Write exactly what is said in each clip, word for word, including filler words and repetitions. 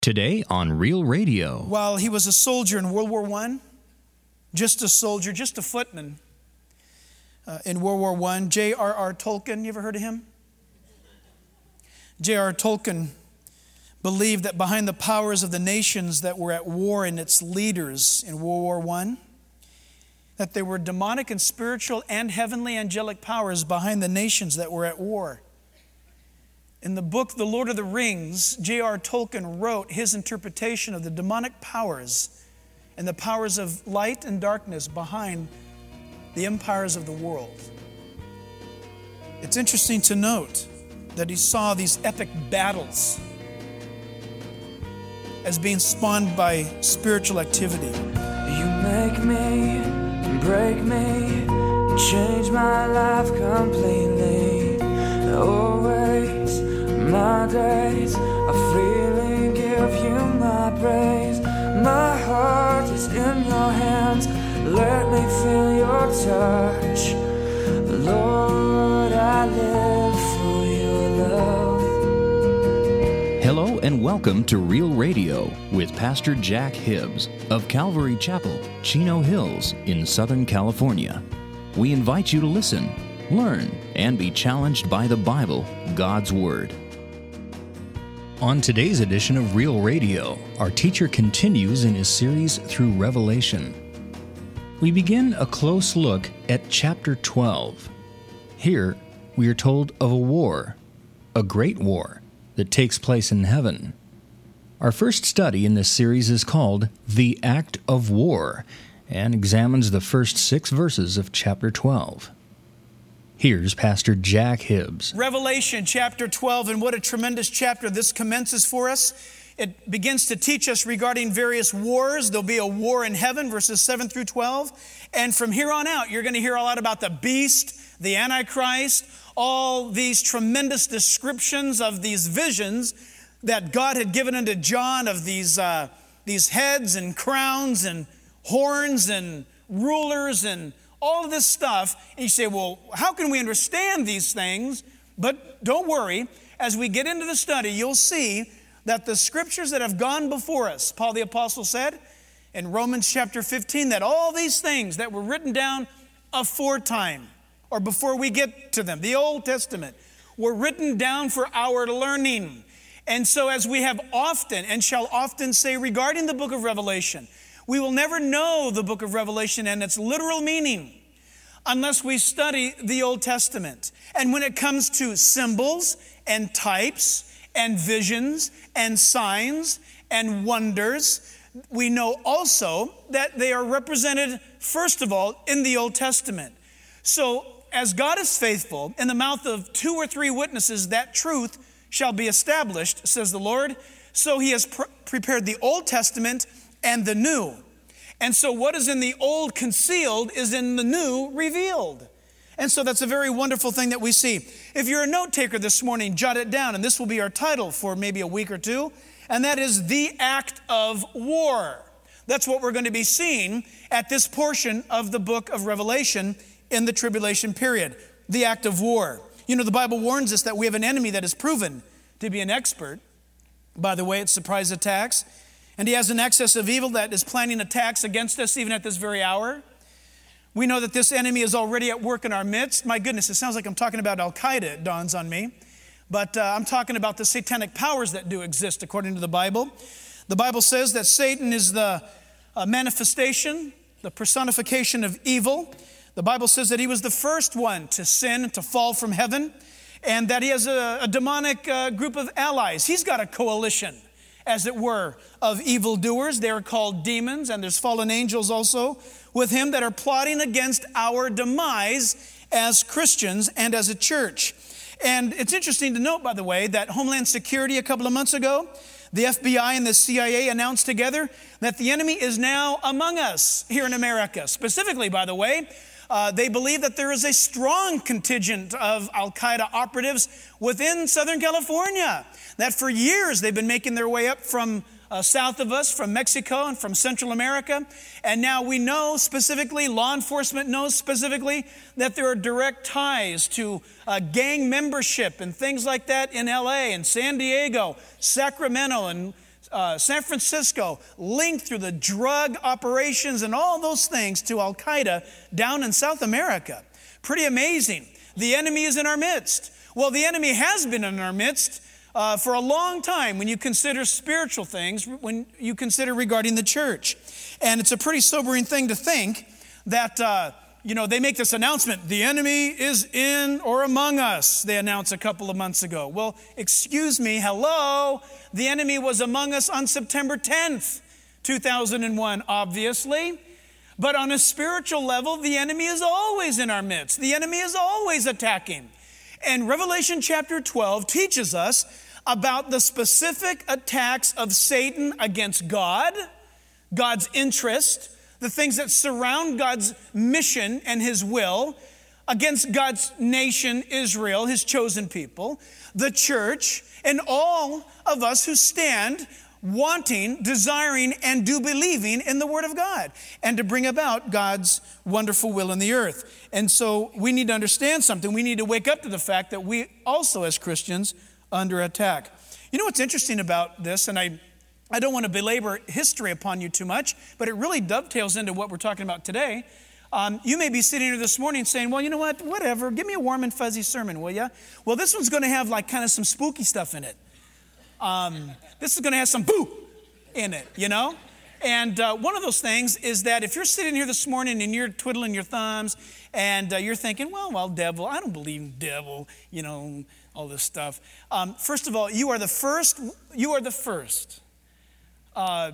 Today on Real Radio. While he was a soldier in World War One, just a soldier, just a footman uh, in World War One, J R R Tolkien, you ever heard of him? J R R Tolkien believed that behind the powers of the nations that were at war and its leaders in World War One, that there were demonic and spiritual and heavenly angelic powers behind the nations that were at war. In the book, The Lord of the Rings, J R R Tolkien wrote his interpretation of the demonic powers and the powers of light and darkness behind the empires of the world. It's interesting to note that he saw these epic battles as being spawned by spiritual activity. You make me, break me, change my life completely. Always my days are freely give you my praise. My heart is in your hands. Let me feel your touch. Lord, I live for your love. Hello and welcome to Real Radio with Pastor Jack Hibbs of Calvary Chapel, Chino Hills in Southern California. We invite you to listen, learn, and be challenged by the Bible, God's Word. On today's edition of Real Radio, our teacher continues in his series through Revelation. We begin a close look at chapter twelve. Here, we are told of a war, a great war, that takes place in heaven. Our first study in this series is called The Act of War and examines the first six verses of chapter twelve. Here's Pastor Jack Hibbs. Revelation chapter twelve, and what a tremendous chapter this commences for us. It begins to teach us regarding various wars. There'll be a war in heaven, verses seven through twelve. And from here on out, you're going to hear a lot about the beast, the Antichrist, all these tremendous descriptions of these visions that God had given unto John of these, uh, these heads and crowns and horns and rulers and all of this stuff. And you say, well, how can we understand these things? But don't worry. As we get into the study, you'll see that the scriptures that have gone before us, Paul the Apostle said in Romans chapter fifteen, that all these things that were written down aforetime, or before we get to them, the Old Testament, were written down for our learning. And so as we have often and shall often say regarding the book of Revelation, we will never know the book of Revelation and its literal meaning unless we study the Old Testament. And when it comes to symbols and types and visions and signs and wonders, we know also that they are represented, first of all, in the Old Testament. So as God is faithful, in the mouth of two or three witnesses, that truth shall be established, says the Lord. So he has pr- prepared the Old Testament and the new. And so what is in the old concealed is in the new revealed. And so that's a very wonderful thing that we see. If you're a note taker this morning, jot it down, and this will be our title for maybe a week or two, and that is The Act of War. That's what we're going to be seeing at this portion of the book of Revelation in the tribulation period, the act of war. You know, the Bible warns us that we have an enemy that is proven to be an expert. By the way, it's surprise attacks. And he has an excess of evil that is planning attacks against us even at this very hour. We know that this enemy is already at work in our midst. My goodness, it sounds like I'm talking about Al-Qaeda, it dawns on me. But uh, I'm talking about the satanic powers that do exist according to the Bible. The Bible says that Satan is the uh, manifestation, the personification of evil. The Bible says that he was the first one to sin, to fall from heaven, and that he has a, a demonic uh, group of allies. He's got a coalition, as it were, of evildoers. They are called demons, and there's fallen angels also with him that are plotting against our demise as Christians and as a church. And it's interesting to note, by the way, that Homeland Security a couple of months ago, the F B I and the C I A announced together that the enemy is now among us here in America. Specifically, by the way, Uh, they believe that there is a strong contingent of Al-Qaeda operatives within Southern California, that for years they've been making their way up from uh, south of us, from Mexico and from Central America. And now we know specifically, law enforcement knows specifically, that there are direct ties to uh, gang membership and things like that in L A and San Diego, Sacramento, and uh, San Francisco, linked through the drug operations and all those things to Al-Qaeda down in South America. Pretty amazing. The enemy is in our midst. Well, the enemy has been in our midst uh, for a long time when you consider spiritual things, when you consider regarding the church. And it's a pretty sobering thing to think that, uh, you know, they make this announcement, the enemy is in or among us, they announced a couple of months ago. Well, excuse me, hello, the enemy was among us on September tenth, two thousand one, obviously. But on a spiritual level, the enemy is always in our midst. The enemy is always attacking. And Revelation chapter twelve teaches us about the specific attacks of Satan against God, God's interest, the things that surround God's mission and his will, against God's nation, Israel, his chosen people, the church, and all of us who stand wanting, desiring, and do believing in the Word of God and to bring about God's wonderful will in the earth. And so we need to understand something. We need to wake up to the fact that we also as Christians under attack. You know what's interesting about this, and I I don't want to belabor history upon you too much, but it really dovetails into what we're talking about today. Um, you may be sitting here this morning saying, well, you know what, whatever, give me a warm and fuzzy sermon, will you? Well, this one's going to have like kind of some spooky stuff in it. Um, this is going to have some boo in it, you know? And uh, one of those things is that if you're sitting here this morning and you're twiddling your thumbs and uh, you're thinking, well, well, devil, I don't believe in devil, you know, all this stuff. Um, first of all, you are the first, you are the first. Uh,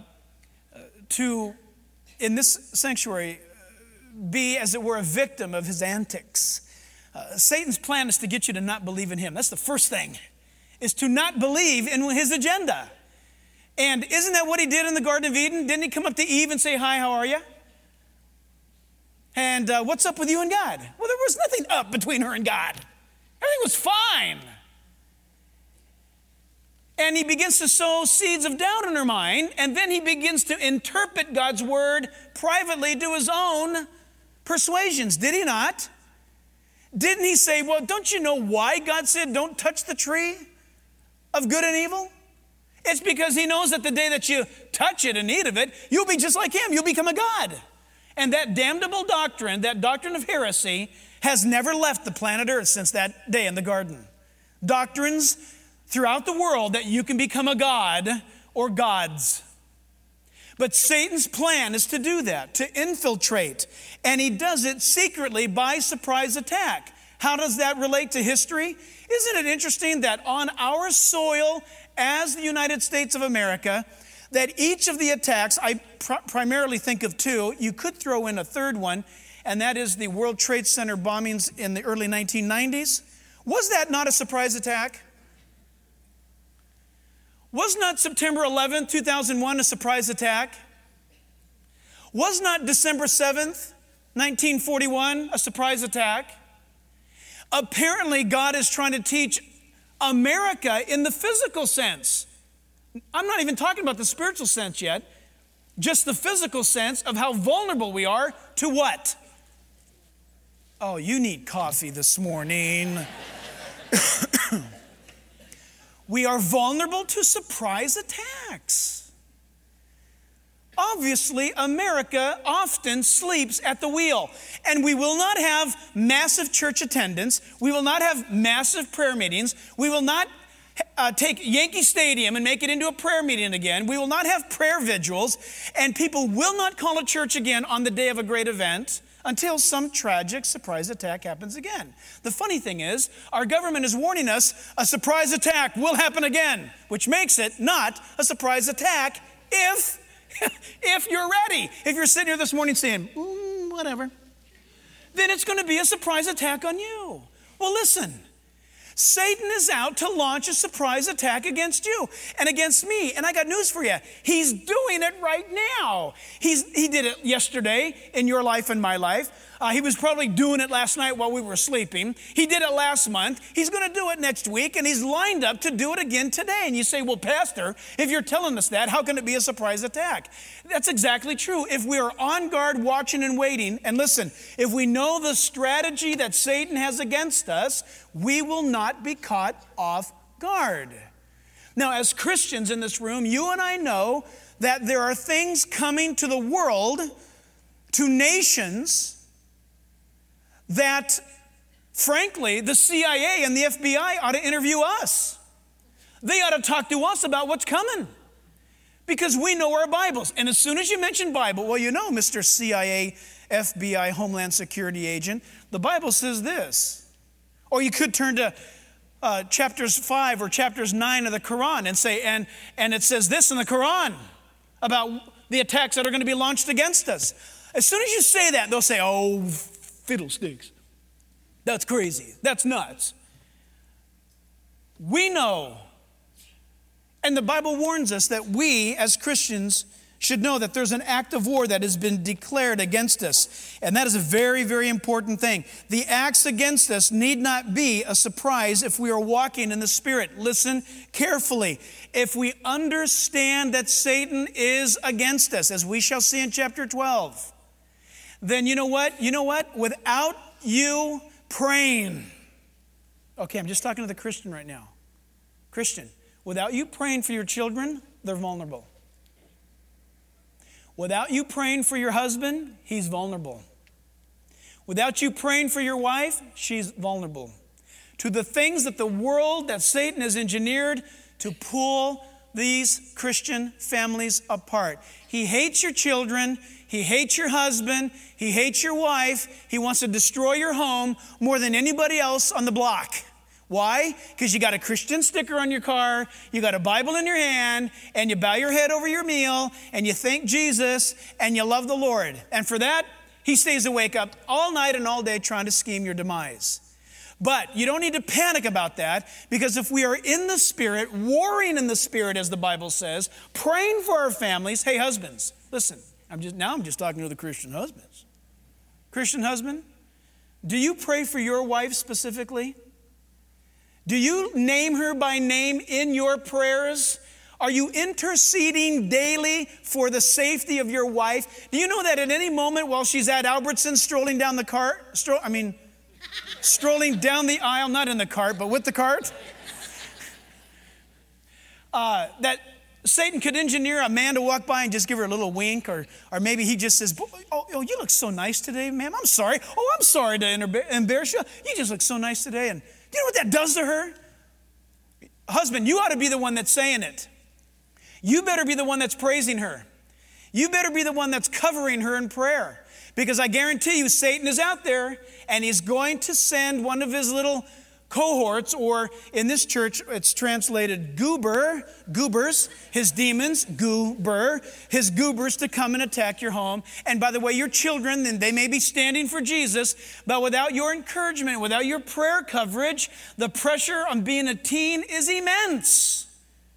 to, in this sanctuary, be, as it were, a victim of his antics. Uh, Satan's plan is to get you to not believe in him. That's the first thing, is to not believe in his agenda. And isn't that what he did in the Garden of Eden? Didn't he come up to Eve and say, hi, how are you? And uh, what's up with you and God? Well, there was nothing up between her and God. Everything was fine. And he begins to sow seeds of doubt in her mind, and then he begins to interpret God's word privately to his own persuasions. Did he not? Didn't he say, well, don't you know why God said don't touch the tree of good and evil? It's because he knows that the day that you touch it and eat of it, you'll be just like him. You'll become a god. And that damnable doctrine, that doctrine of heresy, has never left the planet Earth since that day in the garden. Doctrines throughout the world that you can become a god or gods. But Satan's plan is to do that, to infiltrate. And he does it secretly by surprise attack. How does that relate to history? Isn't it interesting that on our soil as the United States of America, that each of the attacks, I pr- primarily think of two, you could throw in a third one, and that is the World Trade Center bombings in the early nineteen nineties. Was that not a surprise attack? Was not September eleventh, two thousand one a surprise attack? Was not December seventh, nineteen forty-one a surprise attack? Apparently, God is trying to teach America in the physical sense. I'm not even talking about the spiritual sense yet, just the physical sense of how vulnerable we are to what? Oh, you need coffee this morning. We are vulnerable to surprise attacks. Obviously, America often sleeps at the wheel, and we will not have massive church attendance. We will not have massive prayer meetings. We will not uh, take Yankee Stadium and make it into a prayer meeting again. We will not have prayer vigils, and people will not call a church again on the day of a great event until some tragic surprise attack happens again. The funny thing is, our government is warning us a surprise attack will happen again, which makes it not a surprise attack if, if you're ready. If you're sitting here this morning saying, mm, whatever, then it's going to be a surprise attack on you. Well, listen. Satan is out to launch a surprise attack against you and against me. And I got news for you. He's doing it right now. He's, he did it yesterday in your life and my life. Uh, he was probably doing it last night while we were sleeping. He did it last month. He's going to do it next week, and he's lined up to do it again today. And you say, well, Pastor, if you're telling us that, how can it be a surprise attack? That's exactly true. If we are on guard, watching and waiting, and listen, if we know the strategy that Satan has against us, we will not be caught off guard. Now, as Christians in this room, you and I know that there are things coming to the world, to nations, that, frankly, the C I A and the F B I ought to interview us. They ought to talk to us about what's coming, because we know our Bibles. And as soon as you mention Bible, well, you know, Mister C I A, F B I, Homeland Security agent, the Bible says this. Or you could turn to uh, chapters five or chapters nine of the Quran and say, and, and it says this in the Quran about the attacks that are going to be launched against us. As soon as you say that, they'll say, oh, fiddlesticks. That's crazy. That's nuts. We know, and the Bible warns us that we as Christians should know that there's an act of war that has been declared against us. And that is a very, very important thing. The acts against us need not be a surprise if we are walking in the Spirit. Listen carefully. If we understand that Satan is against us, as we shall see in chapter twelve, then you know what? You know what? Without you praying, okay, I'm just talking to the Christian right now. Christian, without you praying for your children, they're vulnerable. Without you praying for your husband, he's vulnerable. Without you praying for your wife, she's vulnerable to the things that the world, that Satan has engineered to pull these Christian families apart. He hates your children. He hates your husband. He hates your wife. He wants to destroy your home more than anybody else on the block. Why? Because you got a Christian sticker on your car, you got a Bible in your hand, and you bow your head over your meal, and you thank Jesus, and you love the Lord. And for that, he stays awake up all night and all day trying to scheme your demise. But you don't need to panic about that, because if we are in the Spirit, warring in the Spirit, as the Bible says, praying for our families. Hey, husbands, listen, I'm just now I'm just talking to the Christian husbands. Christian husband, do you pray for your wife specifically? Do you name her by name in your prayers? Are you interceding daily for the safety of your wife? Do you know that at any moment while she's at Albertsons strolling down the cart, stro- I mean, strolling down the aisle, not in the cart, but with the cart, uh, that Satan could engineer a man to walk by and just give her a little wink, or, or maybe he just says, oh, oh, you look so nice today, ma'am. I'm sorry. Oh, I'm sorry to embarrass you. You just look so nice today. And do you know what that does to her? Husband, you ought to be the one that's saying it. You better be the one that's praising her. You better be the one that's covering her in prayer. Because I guarantee you, Satan is out there, and he's going to send one of his little cohorts, or in this church, it's translated goober, goobers, his demons, goober, his goobers to come and attack your home. And by the way, your children, then they may be standing for Jesus, but without your encouragement, without your prayer coverage, the pressure on being a teen is immense.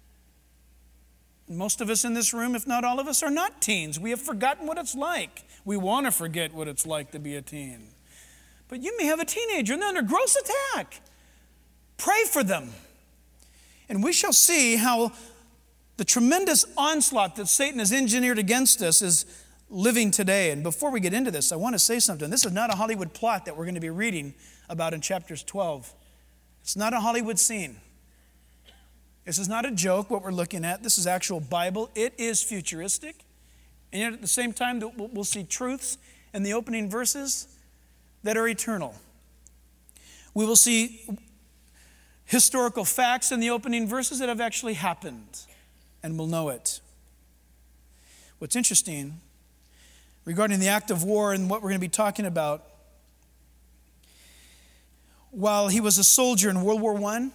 Most of us in this room, if not all of us, are not teens. We have forgotten what it's like. We want to forget what it's like to be a teen. But you may have a teenager and they're under gross attack. Pray for them. And we shall see how the tremendous onslaught that Satan has engineered against us is living today. And before we get into this, I want to say something. This is not a Hollywood plot that we're going to be reading about in chapters twelve. It's not a Hollywood scene. This is not a joke, what we're looking at. This is actual Bible. It is futuristic. And yet at the same time, we'll see truths in the opening verses that are eternal. We will see historical facts in the opening verses that have actually happened, and we'll know it. What's interesting regarding the act of war and what we're going to be talking about, while he was a soldier in World War One,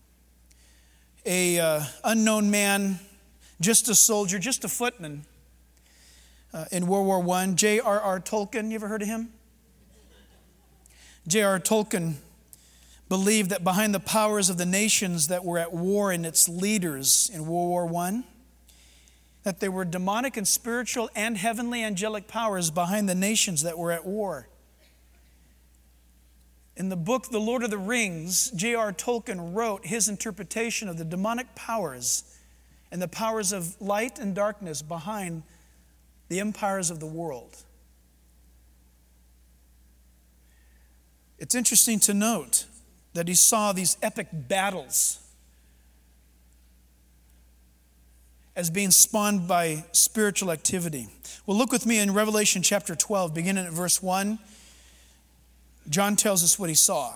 a uh, unknown man, just a soldier, just a footman uh, in World War One, J R R Tolkien, you ever heard of him? J R R Tolkien believed that behind the powers of the nations that were at war and its leaders in World War One, that there were demonic and spiritual and heavenly angelic powers behind the nations that were at war. In the book, The Lord of the Rings, J R R Tolkien wrote his interpretation of the demonic powers and the powers of light and darkness behind the empires of the world. It's interesting to note that he saw these epic battles as being spawned by spiritual activity. Well, look with me in Revelation chapter twelve, beginning at verse one. John tells us what he saw.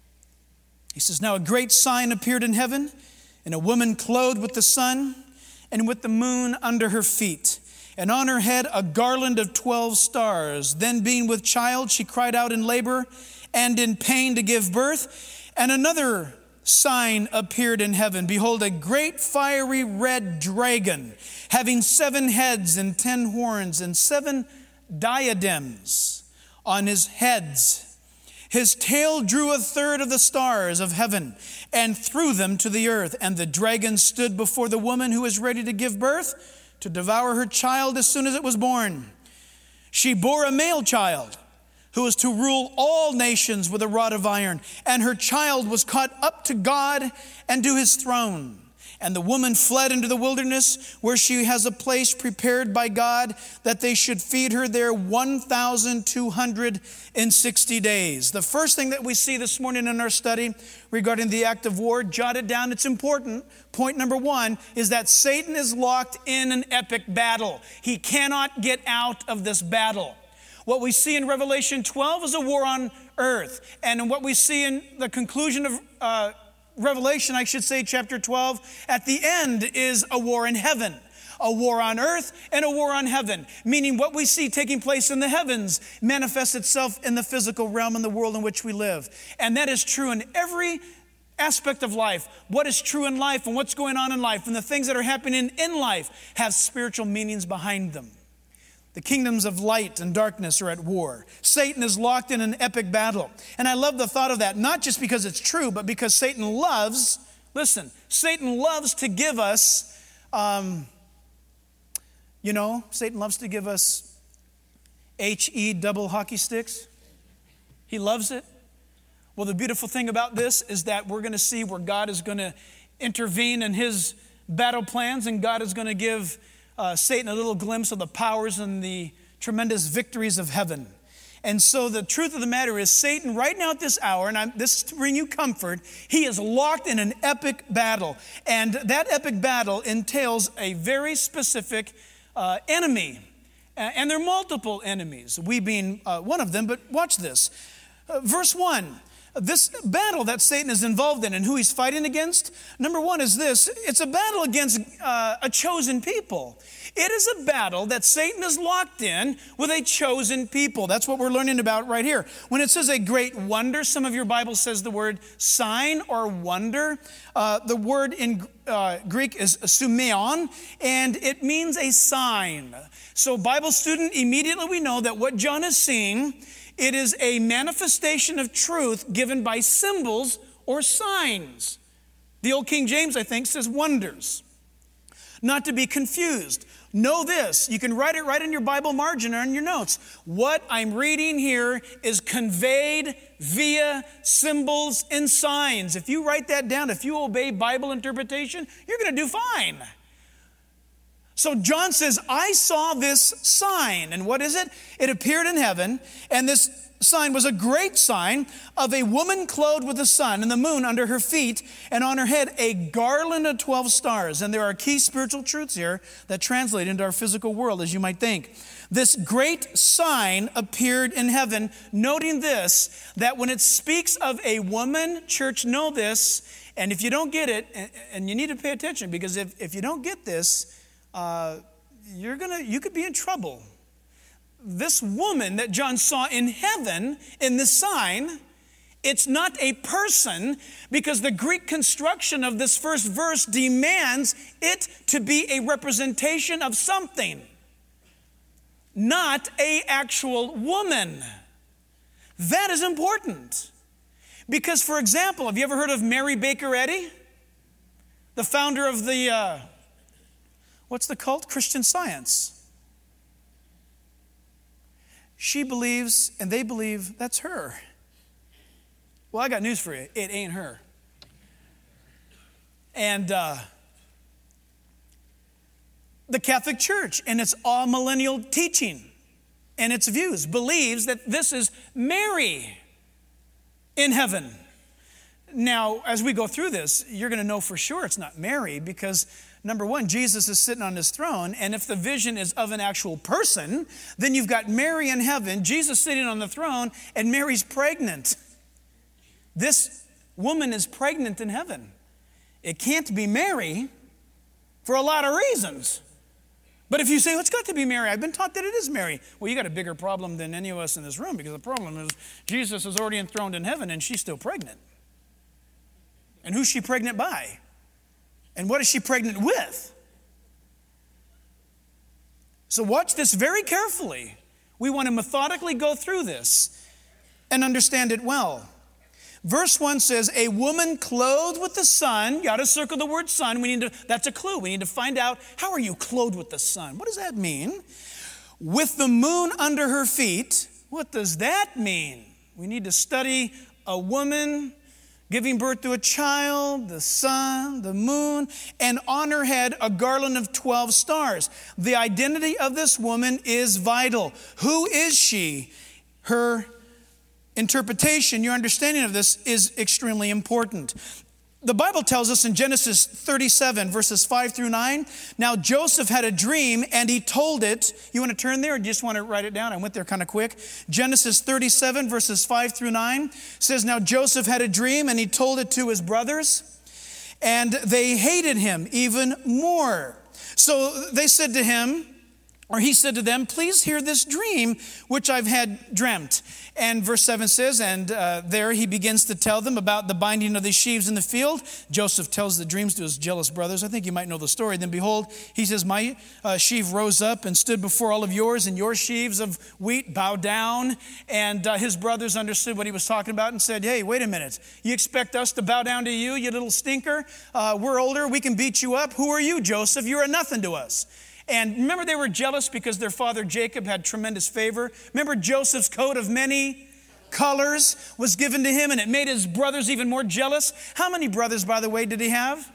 He says, "Now a great sign appeared in heaven, and a woman clothed with the sun and with the moon under her feet, and on her head a garland of twelve stars. Then being with child, she cried out in labor and in pain to give birth. And another sign appeared in heaven. Behold, a great fiery red dragon, having seven heads and ten horns and seven diadems on his heads. His tail drew a third of the stars of heaven and threw them to the earth. And the dragon stood before the woman who was ready to give birth, to devour her child as soon as it was born. She bore a male child who was to rule all nations with a rod of iron. And her child was caught up to God and to his throne. And the woman fled into the wilderness, where she has a place prepared by God, that they should feed her there one thousand two hundred sixty days. The first thing that we see this morning in our study regarding the act of war, jot it down, it's important. Point number one is that Satan is locked in an epic battle. He cannot get out of this battle. What we see in Revelation twelve is a war on earth. And what we see in the conclusion of uh, Revelation, I should say, chapter twelve, at the end is a war in heaven. A war on earth and a war on heaven. Meaning what we see taking place in the heavens manifests itself in the physical realm in the world in which we live. And that is true in every aspect of life. What is true in life and what's going on in life and the things that are happening in life have spiritual meanings behind them. The kingdoms of light and darkness are at war. Satan is locked in an epic battle. And I love the thought of that, not just because it's true, but because Satan loves, listen, Satan loves to give us, um, you know, Satan loves to give us H E double hockey sticks. He loves it. Well, the beautiful thing about this is that we're going to see where God is going to intervene in his battle plans, and God is going to give Uh, Satan a little glimpse of the powers and the tremendous victories of heaven. And so the truth of the matter is, Satan right now at this hour, and I'm, this is to bring you comfort, he is locked in an epic battle. And that epic battle entails a very specific uh, enemy. Uh, and there are multiple enemies, we being uh, one of them, but watch this. Uh, verse one. This battle that Satan is involved in and who he's fighting against, number one is this. It's a battle against uh, a chosen people. It is a battle that Satan is locked in with a chosen people. That's what we're learning about right here. When it says a great wonder, some of your Bible says the word sign or wonder. Uh, the word in uh, Greek is sumeon, and it means a sign. So Bible student, immediately we know that what John is seeing, it is a manifestation of truth given by symbols or signs. The old King James, I think, says wonders. Not to be confused. Know this. You can write it right in your Bible margin or in your notes. What I'm reading here is conveyed via symbols and signs. If you write that down, if you obey Bible interpretation, you're going to do fine. So John says, I saw this sign. And what is it? It appeared in heaven, and this sign was a great sign of a woman clothed with the sun and the moon under her feet, and on her head a garland of twelve stars. And there are key spiritual truths here that translate into our physical world, as you might think. This great sign appeared in heaven, noting this, that when it speaks of a woman, church, know this, and if you don't get it, and, and you need to pay attention, because if, if you don't get this, Uh, you're gonna, you could be in trouble. This woman that John saw in heaven in this sign, it's not a person, because the Greek construction of this first verse demands it to be a representation of something, not an actual woman. That is important. Because, for example, have you ever heard of Mary Baker Eddy? The founder of the... Uh, What's the cult? Christian Science. She believes, and they believe, that's her. Well, I got news for you. It ain't her. And uh, the Catholic Church, and its all-millennial teaching and its views, believes that this is Mary in heaven. Now, as we go through this, you're going to know for sure it's not Mary, because Number one, Jesus is sitting on his throne, and if the vision is of an actual person, then you've got Mary in heaven, Jesus sitting on the throne, and Mary's pregnant. This woman is pregnant in heaven. It can't be Mary for a lot of reasons. But if you say, well, it's got to be Mary, I've been taught that it is Mary. Well, you got a bigger problem than any of us in this room, because the problem is Jesus is already enthroned in heaven, and she's still pregnant. And who's she pregnant by? And what is she pregnant with? So watch this very carefully. We want to methodically go through this and understand it well. Verse one says, a woman clothed with the sun. You got to circle the word sun. We need to, that's a clue. We need to find out, how are you clothed with the sun? What does that mean? With the moon under her feet. What does that mean? We need to study a woman giving birth to a child, the sun, the moon, and on her head a garland of twelve stars. The identity of this woman is vital. Who is she? Her interpretation, your understanding of this is extremely important. The Bible tells us in Genesis thirty-seven, verses five through nine, now Joseph had a dream and he told it. You want to turn there or do you just want to write it down? I went there kind of quick. Genesis thirty-seven, verses five through nine says, now Joseph had a dream and he told it to his brothers, and they hated him even more. So they said to him, or he said to them, please hear this dream which I've had dreamt. And verse seven says, and uh, there he begins to tell them about the binding of the sheaves in the field. Joseph tells the dreams to his jealous brothers. I think you might know the story. Then behold, he says, my uh, sheaf rose up and stood before all of yours, and your sheaves of wheat bowed down. And uh, his brothers understood what he was talking about and said, hey, wait a minute. You expect us to bow down to you, you little stinker? Uh, we're older. We can beat you up. Who are you, Joseph? You're a nothing to us. And remember, they were jealous because their father Jacob had tremendous favor. Remember, Joseph's coat of many colors was given to him, and it made his brothers even more jealous. How many brothers, by the way, did he have?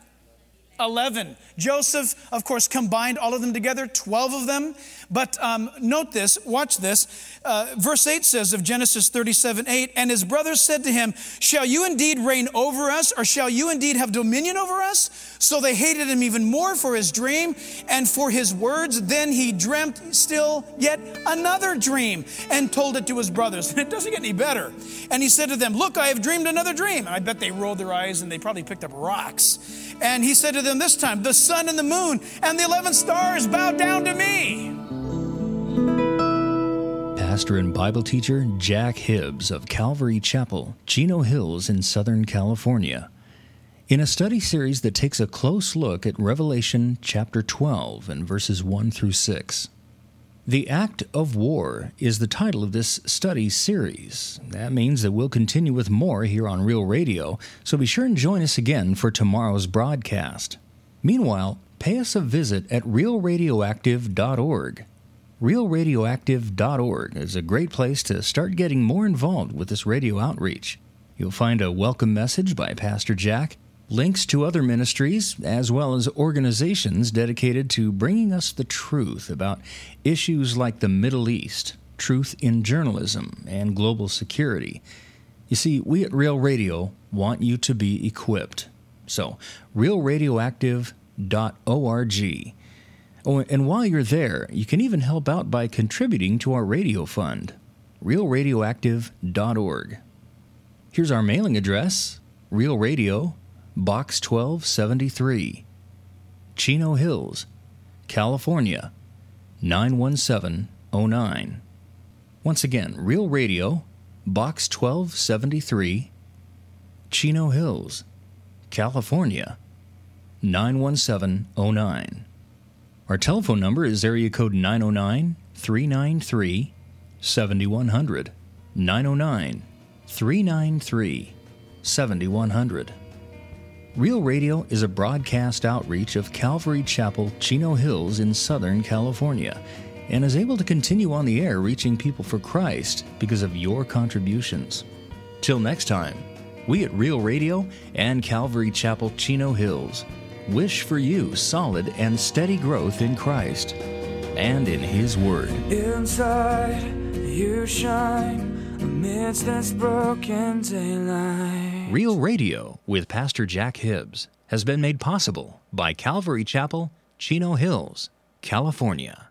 eleven. Joseph, of course, combined all of them together, twelve of them. But um, note this, watch this. Uh, verse eight says of Genesis thirty-seven, eight, and his brothers said to him, shall you indeed reign over us, or shall you indeed have dominion over us? So they hated him even more for his dream and for his words. Then he dreamt still yet another dream and told it to his brothers. And it doesn't get any better. And he said to them, look, I have dreamed another dream. And I bet they rolled their eyes and they probably picked up rocks. And he said to them this time, the sun and the moon and the eleven stars bow down to me. Pastor and Bible teacher Jack Hibbs of Calvary Chapel, Chino Hills in Southern California, in a study series that takes a close look at Revelation chapter twelve and verses one through six. The Act of War is the title of this study series. That means that we'll continue with more here on Real Radio, so be sure and join us again for tomorrow's broadcast. Meanwhile, pay us a visit at real radioactive dot org. real radioactive dot org is a great place to start getting more involved with this radio outreach. You'll find a welcome message by Pastor Jack, links to other ministries, as well as organizations dedicated to bringing us the truth about issues like the Middle East, truth in journalism, and global security. You see, we at Real Radio want you to be equipped. So, real radioactive dot org. Oh, and while you're there, you can even help out by contributing to our radio fund, real radioactive dot org. Here's our mailing address, Real Radio, Box twelve seventy-three, Chino Hills, California, nine one seven oh nine. Once again, Real Radio, Box twelve seventy-three, Chino Hills, California, nine one seven oh nine. Our telephone number is area code nine oh nine, three nine three, seven one zero zero, nine oh nine, three nine three, seven one zero zero. Real Radio is a broadcast outreach of Calvary Chapel, Chino Hills in Southern California, and is able to continue on the air reaching people for Christ because of your contributions. Till next time, we at Real Radio and Calvary Chapel, Chino Hills wish for you solid and steady growth in Christ and in His Word. Inside you shine amidst this broken daylight. Real Radio with Pastor Jack Hibbs. has been made possible by Calvary Chapel, Chino Hills, California.